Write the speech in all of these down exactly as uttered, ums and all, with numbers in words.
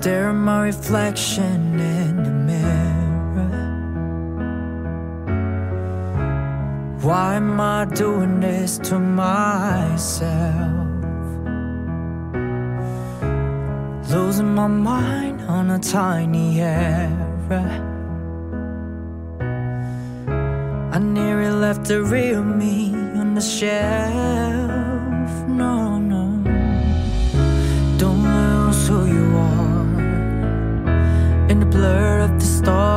stare at my reflection in the mirror. Why am I doing this to myself? Losing my mind on a tiny error. I nearly left the real me on the shelf. No, no. Don't lose who you are in the blur of the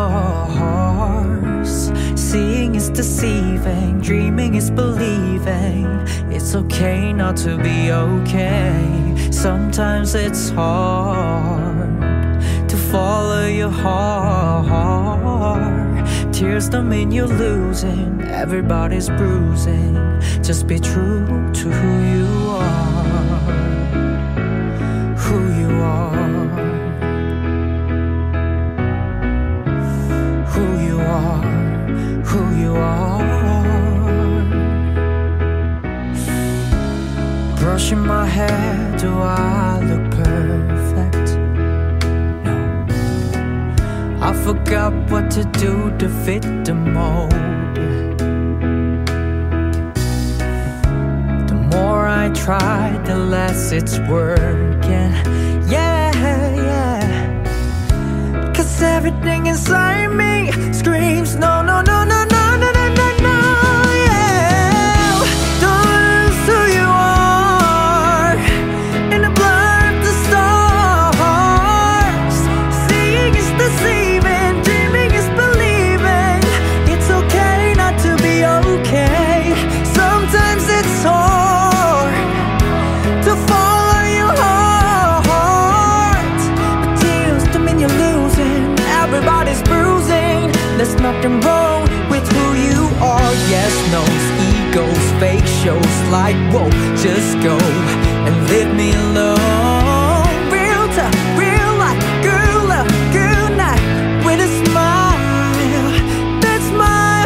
stars. Seeing is deceiving, dreaming is believing. It's okay not to be okay. Sometimes it's hard to follow your heart. Tears don't mean you're losing, everybody's bruising. Just be true to who you are. Who you are. Who you are. Who you are. Brushing my hair, do I look perfect? No. I forgot what to do to fit the mold. The more I try, the less it's working. Yeah, yeah. Cause everything inside me screams no, no, no, no, no, no, no, no, no. Yeah. Don't lose who you are in the blur of the stars. Seeing is deceiving, dreaming is believing. It's okay not to be okay. Sometimes it's hard to follow your heart, but tears don't mean you're losing. Everybody's bruising. There's nothing wrong with who you are. Yes, no's, egos, fake shows. Like, whoa, just go and leave me alone. Real time, real life, girl love, girl night with a smile. That's my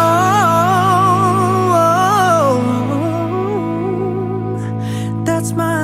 home. That's my